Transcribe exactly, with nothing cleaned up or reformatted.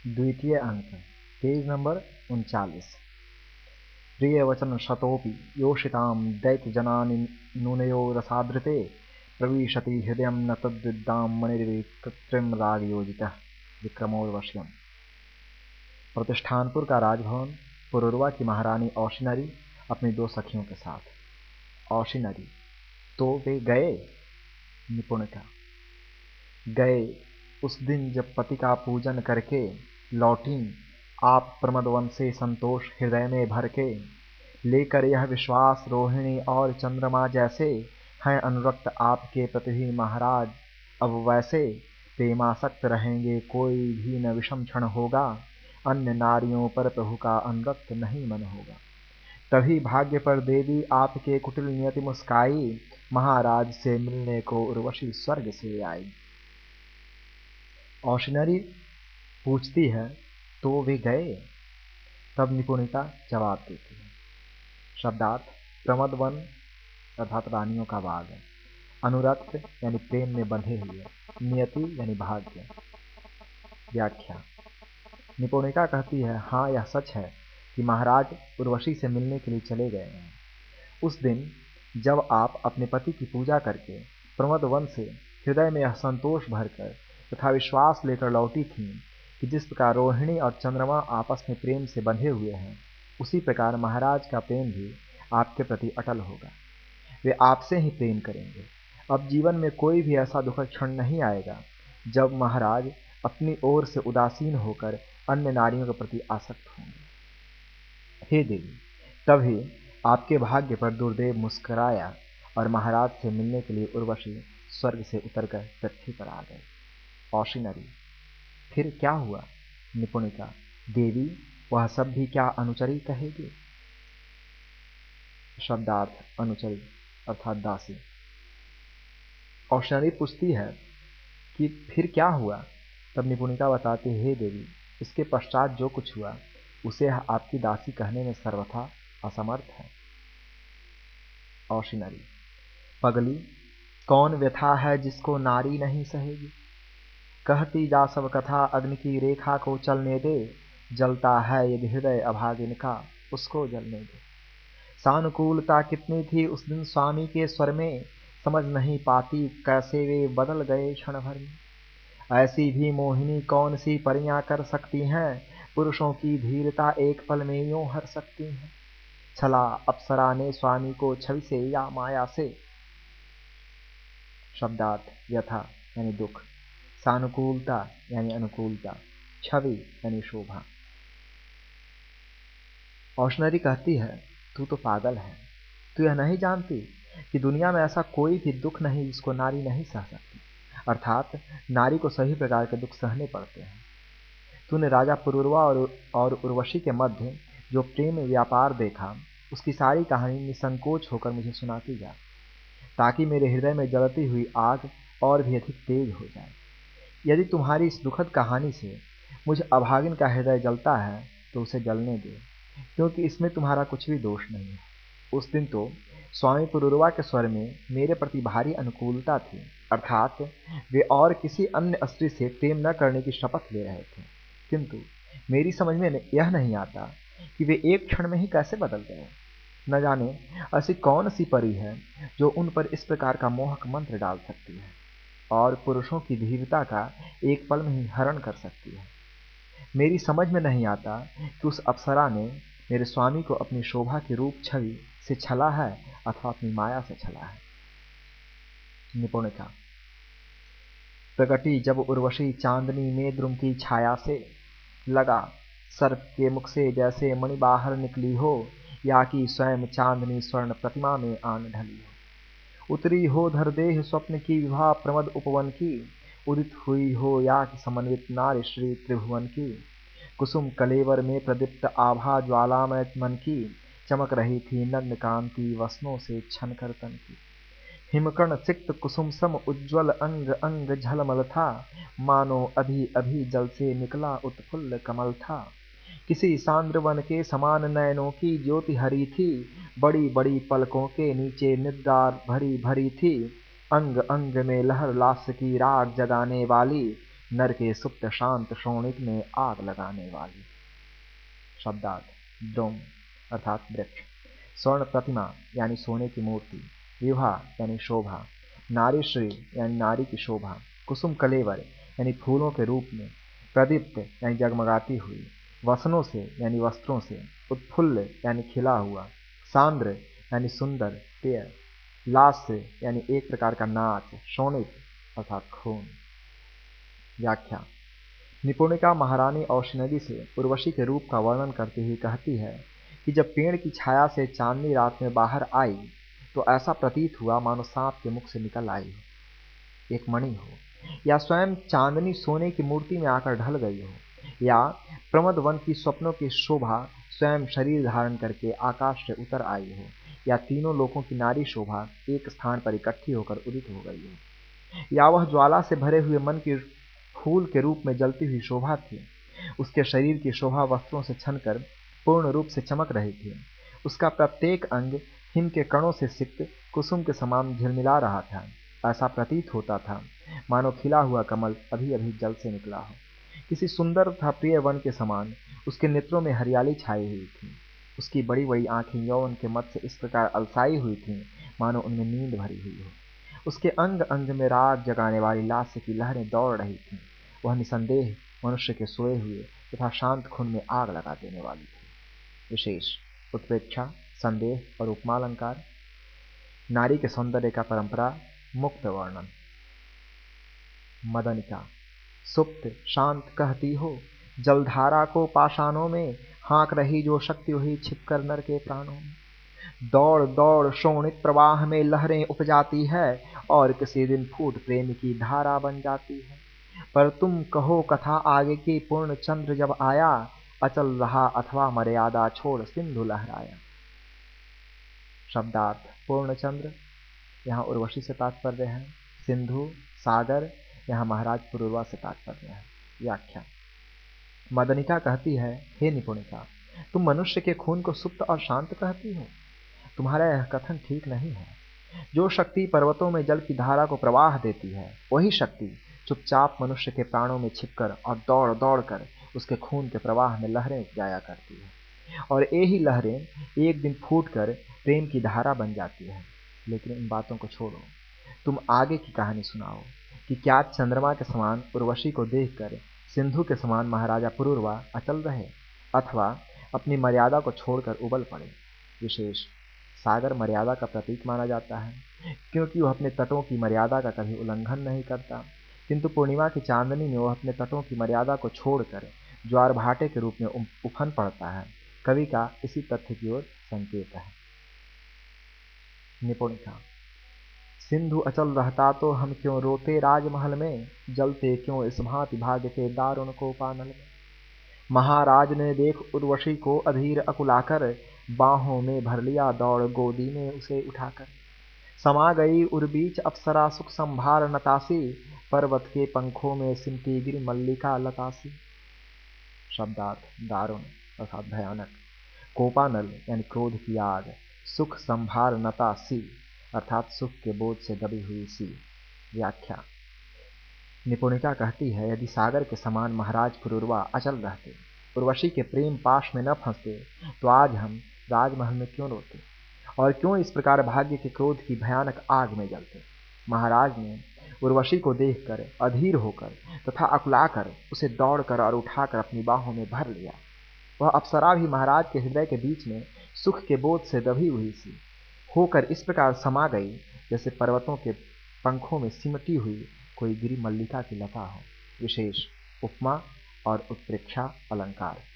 द्वितीय अंक, page number उनचालीस। प्रिय वचन शतोपि योषितां दैत्यजनानिनुनयो रसादृते प्रविशति हृदयं न तद्विद्दां मणिर्विकृत्रिम रागयोजितः विक्रमोर्वश्यम्। प्रतिष्ठानपुर का राजभवन पुरुरवा की महारानी औशिनरी अपनी दो सखियों के साथ। औशिनरी, तो वे गए? निपुणिका, गए उस दिन जब पति का पूजन करके लौटी आप प्रमदवन से संतोष हृदय में भर के, लेकर यह विश्वास रोहिणी और चंद्रमा जैसे हैं अनुरक्त आपके प्रति भी महाराज। अब वैसे प्रेमासक्त रहेंगे, कोई भी न विषम क्षण होगा, अन्य नारियों पर प्रभु का अनुरक्त नहीं मन होगा। तभी भाग्य पर देवी आपके कुटिल नियति मुस्काई, महाराज से मिलने को उर्वशी स्वर्ग से आई। औशिनरी पूछती है, तो वे गए? तब निपुणिका जवाब देती है। शब्दार्थ, प्रमदवन अर्थात रानियों का बाग है, अनुरक्त यानी प्रेम में बंधे हुए, नियति यानी भाग्य। व्याख्या, निपुणिका कहती है, हाँ यह सच है कि महाराज उर्वशी से मिलने के लिए चले गए हैं। उस दिन जब आप अपने पति की पूजा करके प्रमदवन से हृदय में यह संतोष भरकर तथा विश्वास लेकर लौटी थीं कि जिस प्रकार रोहिणी और चंद्रमा आपस में प्रेम से बंधे हुए हैं, उसी प्रकार महाराज का प्रेम भी आपके प्रति अटल होगा। वे आपसे ही प्रेम करेंगे। अब जीवन में कोई भी ऐसा दुखद क्षण नहीं आएगा जब महाराज अपनी ओर से उदासीन होकर अन्य नारियों के प्रति आसक्त होंगे। हे देवी, तभी आपके भाग्य पर दुर्देव मुस्कुराया और महाराज से मिलने के लिए उर्वशी स्वर्ग से उतरकर पृथ्वी पर आ गए। औशिनरी, फिर क्या हुआ? निपुणिका, देवी वह सब भी क्या अनुचरी कहेगी? शब्दार्थ, अनुचरी अर्थात दासी। औशिनरी पूछती है कि फिर क्या हुआ? तब निपुणिका बताती है, हे देवी, इसके पश्चात जो कुछ हुआ उसे आपकी दासी कहने में सर्वथा असमर्थ है। औशिनरी, पगली, कौन व्यथा है जिसको नारी नहीं सहेगी? कहती जा सब कथा, अग्नि की रेखा को चलने दे, जलता है यदि हृदय अभागिन का, उसको जलने दे। सानुकूलता कितनी थी उस दिन स्वामी के स्वर में, समझ नहीं पाती कैसे वे बदल गए क्षण भर में। ऐसी भी मोहिनी कौन सी परियां कर सकती हैं, पुरुषों की धीरता एक पल में यूं हर सकती हैं। छला अप्सरा ने स्वामी को छवि से या माया से। शब्दार्थ, व्यथा यानी दुख, सानुकूलता यानी अनुकूलता, छवि यानी शोभा। औशिनरी कहती है, तू तो पागल है, तू यह नहीं जानती कि दुनिया में ऐसा कोई भी दुख नहीं जिसको नारी नहीं सह सकती, अर्थात नारी को सभी प्रकार के दुख सहने पड़ते हैं। तूने राजा पुरुरवा और, और उर्वशी के मध्य जो प्रेम व्यापार देखा, उसकी सारी कहानी निसंकोच होकर मुझे सुनाती जा, ताकि मेरे हृदय में जलती हुई आग और भी अधिक तेज हो जाए। यदि तुम्हारी इस दुखद कहानी से मुझ अभागिन का हृदय जलता है तो उसे जलने दे, क्योंकि इसमें तुम्हारा कुछ भी दोष नहीं है। उस दिन तो स्वामी पुरुरवा के स्वर में मेरे प्रति भारी अनुकूलता थी, अर्थात वे और किसी अन्य स्त्री से प्रेम न करने की शपथ ले रहे थे, किंतु मेरी समझ में यह नहीं आता कि वे एक क्षण में ही कैसे बदल गए। न जाने ऐसी कौन सी परी है जो उन पर इस प्रकार का मोहक मंत्र डाल सकती है और पुरुषों की धीरता का एक पल में ही हरण कर सकती है। मेरी समझ में नहीं आता कि उस अप्सरा ने मेरे स्वामी को अपनी शोभा की रूप छवि से छला है अथवा अपनी माया से छला है। निपुणिका, प्रगटी जब उर्वशी चांदनी में द्रुम की छाया से, लगा सर्प के मुख से जैसे मणि बाहर निकली हो, या कि स्वयं चांदनी स्वर्ण प्रतिमा में आन ढली हो। उतरी हो धर देह स्वप्न की विभा प्रमद उपवन की, उदित हुई हो या कि समन्वित नारी श्री त्रिभुवन की। कुसुम कलेवर में प्रदीप्त आभा ज्वालामय मन की, चमक रही थी नग्न कांति वसनों से छन कर तन की। हिमकर्ण सिक्त कुसुम सम उज्ज्वल अंग अंग झलमल था, मानो अभी अभी जल से निकला उत्फुल्ल कमल था। किसी सांद्र वन के समान नयनों की ज्योति हरी थी, बड़ी बड़ी पलकों के नीचे निद्रा भरी भरी थी। अंग अंग में लहर लास की राग जगाने वाली, नर के सुप्त शांत शोणित में आग लगाने वाली। शब्दार्थ द्रोम अर्थात वृक्ष, स्वर्ण प्रतिमा यानी सोने की मूर्ति, विभा यानी शोभा, नारीश्री यानी नारी की शोभा, कुसुम कलेवर यानी फूलों के रूप में, प्रदीप्त यानी जगमगाती हुई, वसनों से यानी वस्त्रों से, उत्फुल्ल यानी खिला हुआ, सांद्र यानी सुंदर पेय, लास्य यानी एक प्रकार का नाच, शोणित अर्थात खून। व्याख्या। निपुणिका महारानी औशनदी से उर्वशी के रूप का वर्णन करते हुए कहती है कि जब पेड़ की छाया से चांदनी रात में बाहर आई तो ऐसा प्रतीत हुआ मानो सांप के मुख से निकल आई हो, एक मणि हो, या स्वयं चांदनी सोने की मूर्ति में आकर ढल गई हो, या प्रमद वन की स्वप्नों की शोभा स्वयं शरीर धारण करके आकाश से उतर आई हो, या तीनों लोकों की नारी शोभा एक स्थान पर इकट्ठी होकर उदित हो गई हो, या वह ज्वाला से भरे हुए मन की फूल के रूप में जलती हुई शोभा थी। उसके शरीर की शोभा वस्त्रों से छनकर पूर्ण रूप से चमक रही थी। उसका प्रत्येक अंग हिम के कणों से सिक्त कुसुम के समान झिलमिला रहा था। ऐसा प्रतीत होता था मानो खिला हुआ कमल अभी अभी जल से निकला हो। किसी सुंदर तथा प्रिय वन के समान उसके नेत्रों में हरियाली छाई हुई थी। उसकी बड़ी बड़ी आंखें यौवन के मत से इस प्रकार अलसाई हुई थीं मानो उनमें नींद भरी हुई हो। उसके अंग अंग में राग जगाने वाली लास्य की लहरें दौड़ रही थीं। वह निसंदेह मनुष्य के सोए हुए तथा शांत खून में आग लगा देने वाली थी। विशेष उत्प्रेक्षा, संदेह और उपमालंकार। नारी के सौंदर्य का परंपरा मुक्त वर्णन। मदनिका। सुप्त शांत कहती हो, जलधारा को पाषाणों में हाँक रही जो शक्ति हुई छिपकर नर के प्राणों में। दौड़ दौड़ शोणित प्रवाह में लहरें उपजाती है और किसी दिन फूट प्रेम की धारा बन जाती है। पर तुम कहो कथा आगे की, पूर्ण चंद्र जब आया अचल रहा अथवा मर्यादा छोड़ सिंधु लहराया। शब्दार्थ। पूर्ण चंद्र यहाँ उर्वशी से तात्पर्य है। सिंधु सागर यहाँ महाराज पुरूरवा से तात्पर्य है। व्याख्या। मदनिका कहती है, हे निपुणिका, तुम मनुष्य के खून को सुप्त और शांत कहती हो। तुम्हारा यह कथन ठीक नहीं है। जो शक्ति पर्वतों में जल की धारा को प्रवाह देती है, वही शक्ति चुपचाप मनुष्य के प्राणों में छिपकर और दौड़ दौड़ कर उसके खून के प्रवाह में लहरें उपजाया करती है, और यही लहरें एक दिन फूटकर प्रेम की धारा बन जाती है। लेकिन इन बातों को छोड़ो, तुम आगे की कहानी सुनाओ कि क्या चंद्रमा के समान उर्वशी को देखकर सिंधु के समान महाराजा पुरूरवा अचल रहे अथवा अपनी मर्यादा को छोड़कर उबल पड़े। विशेष सागर मर्यादा का प्रतीक माना जाता है, क्योंकि वह अपने तटों की मर्यादा का कभी उल्लंघन नहीं करता, किंतु पूर्णिमा की चांदनी में वह अपने तटों की मर्यादा को छोड़कर ज्वार भाटे के रूप में उफन पड़ता है। कवि का इसी तथ्य की ओर संकेत है। निपुणिका। सिंधु अचल रहता तो हम क्यों रोते राजमहल में, जलते क्यों इस भांति भाग्य के दारुण को पानल में। महाराज ने देख उर्वशी को अधीर अकुलाकर, बाहों में भर लिया दौड़ गोदी में उसे उठाकर। समा गई उर्बीच अप्सरा सुख संभार नतासी, पर्वत के पंखों में सिमटी गिर मल्लिका लतासी। शब्दार्थ। दारुण अर्थात भयानक, कोपानल यानी क्रोध की आग, सुख संभार नतासी अर्थात सुख के बोझ से दबी हुई सी। व्याख्या। निपुणिका कहती है, यदि सागर के समान महाराज पुरूरवा अचल रहते, उर्वशी के प्रेम पाश में न फंसते, तो आज हम राजमहल में क्यों रोते और क्यों इस प्रकार भाग्य के क्रोध की भयानक आग में जलते। महाराज ने उर्वशी को देखकर अधीर होकर तथा अकुलाकर उसे दौड़कर और उठाकर अपनी बाहों में भर लिया। वह अप्सरा भी महाराज के हृदय के बीच में सुख के बोझ से दबी हुई सी होकर इस प्रकार समा गई जैसे पर्वतों के पंखों में सिमटी हुई कोई गिरी मल्लिका की लता हो। विशेष उपमा और उत्प्रेक्षा अलंकार।